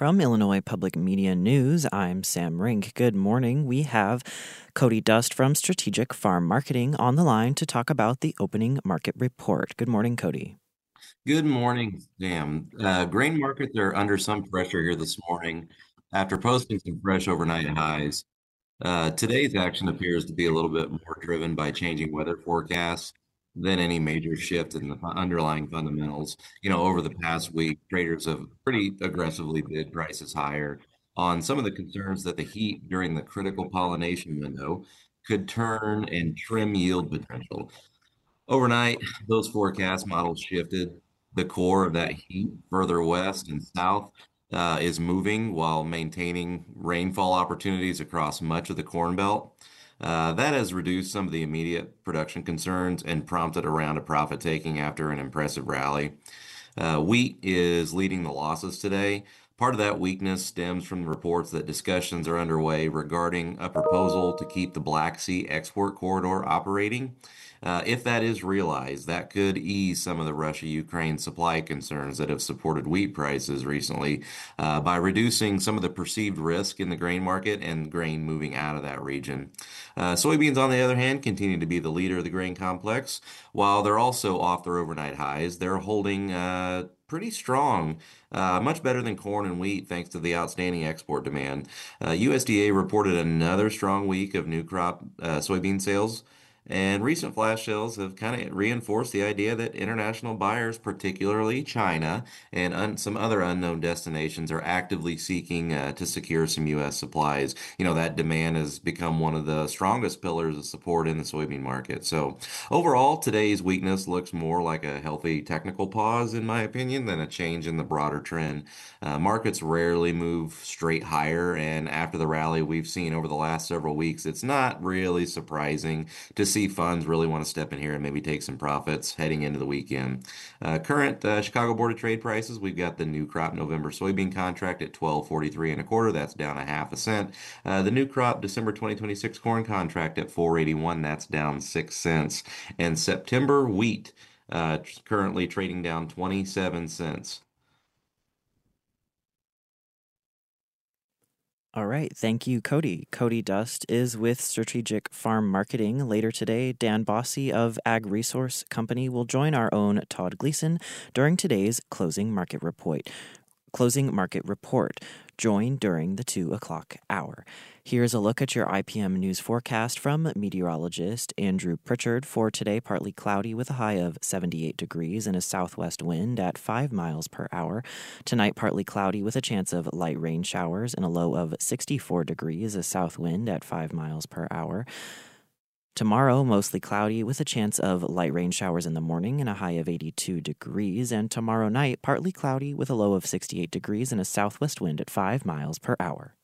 From Illinois Public Media News, I'm Sam Rink. Good morning. We have Cody Dust from Strategic Farm Marketing on the line to talk about the opening market report. Good morning, Cody. Good morning, Sam. Grain markets are under some pressure here this morning after posting some fresh overnight highs. Today's action appears to be a little bit more driven by changing weather forecasts than any major shift in the underlying fundamentals. Over the past week, traders have pretty aggressively bid prices higher on some of the concerns that the heat during the critical pollination window could turn and trim yield potential. Overnight, those forecast models shifted. The core of that heat further west and south is moving while maintaining rainfall opportunities across much of the Corn Belt. That has reduced some of the immediate production concerns and prompted a round of profit taking after an impressive rally. Wheat is leading the losses today. Part of that weakness stems from the reports that discussions are underway regarding a proposal to keep the Black Sea export corridor operating. If that is realized, that could ease some of the Russia-Ukraine supply concerns that have supported wheat prices recently by reducing some of the perceived risk in the grain market and grain moving out of that region. Soybeans, on the other hand, continue to be the leader of the grain complex. While they're also off their overnight highs, they're holding pretty strong, much better than corn and wheat, thanks to the outstanding export demand. USDA reported another strong week of new crop soybean sales. And recent flash sales have kind of reinforced the idea that international buyers, particularly China and some other unknown destinations, are actively seeking to secure some U.S. supplies. That demand has become one of the strongest pillars of support in the soybean market. So overall, today's weakness looks more like a healthy technical pause, in my opinion, than a change in the broader trend. Markets rarely move straight higher, and after the rally we've seen over the last several weeks, it's not really surprising to see funds really want to step in here and maybe take some profits heading into the weekend. Current Chicago Board of Trade prices, we've got the new crop November soybean contract at 12.43 and a quarter. That's down a half a cent. The new crop December 2026 corn contract at 4.81. That's down 6 cents. And September wheat currently trading down 27 cents. All right. Thank you, Cody. Cody Dust is with Strategic Farm Marketing. Later today, Dan Bossy of Ag Resource Company will join our own Todd Gleason during today's closing market report. Join during the 2 o'clock hour. Here's a look at your IPM news forecast from meteorologist Andrew Pritchard. For today, partly cloudy with a high of 78 degrees and a southwest wind at 5 miles per hour. Tonight, partly cloudy with a chance of light rain showers and a low of 64 degrees, a south wind at 5 miles per hour. Tomorrow, mostly cloudy with a chance of light rain showers in the morning and a high of 82 degrees. And tomorrow night, partly cloudy with a low of 68 degrees and a southwest wind at 5 miles per hour.